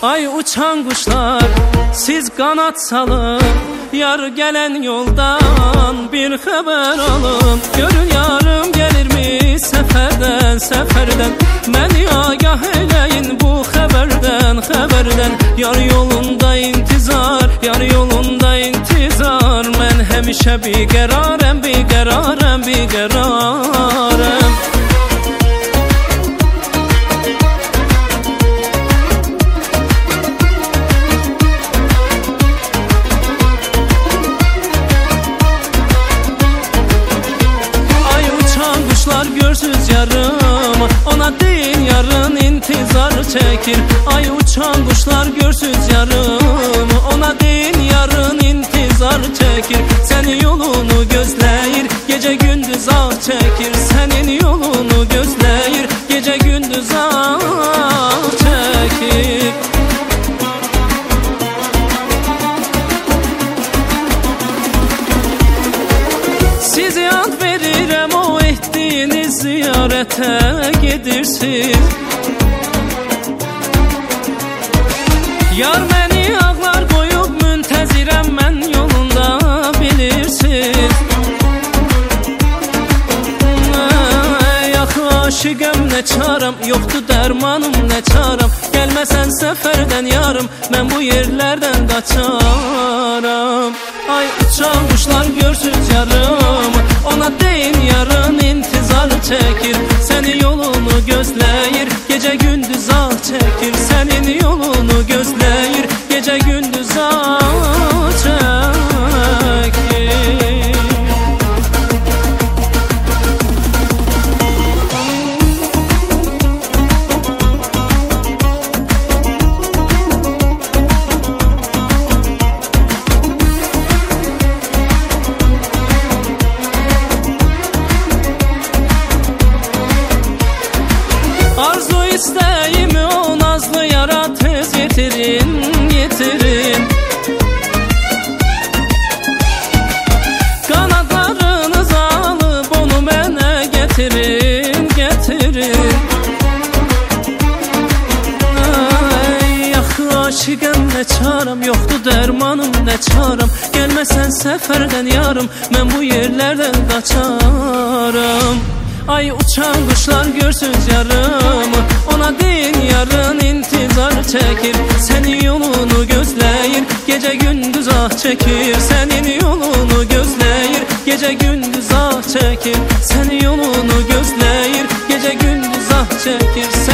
Ay uçan kuşlar siz kanat salın, yar gelen yoldan bir haber alın. Görün yarım gelir mi seferden seferden, beni agah eyleyin bu haberden haberden. Yar yolunda intizar, yar yolunda intizar, men hemişe bir kararım bir kararım bir kararım. Görsüz yarım, ona değil yarın intizar çekir. Ay uçan kuşlar görsüz yarım, ona değil yarın intizar çekir. Senin yolunu gözleyir, gece gündüz ah çekir. Senin yolunu gözleyir, gece gündüz ah çekir. Sizi ad verirem o ettiğiniz ziyarete gidirsiz. Yar beni ağlar koyup müntezirem ben yolunda bilirsiz. Yaxı aşıqəm ne çarem, yoktu dermanım ne çarem. Gelmesen seferden yarım, ben bu yerlerden kaçaram. Ay uçan kuşlar görsüz yarım, ona değil yarın intizar çekir. Senin yolunu gözleyir, gece gündüz ah çekir. Senin yolunu gözleyir, gece gündüz ah çekir. Arzu isteğimi o nazlı yara tez getirin, getirin. Kanatlarınızı alıp onu bana getirin, getirin. Ay, yaxı aşıqəm ne çarem, yoktu dermanım ne çarem. Gelmesen seferden yarım, ben bu yerlerden kaçarım. Ay uçan kuşlar görsüz yarım, ona değil yarın intizar çekir. Senin yolunu gözleyir, gece gündüz ah çekir. Senin yolunu gözleyir, gece gündüz ah çekir. Senin yolunu gözleyir, gece gündüz ah çekir.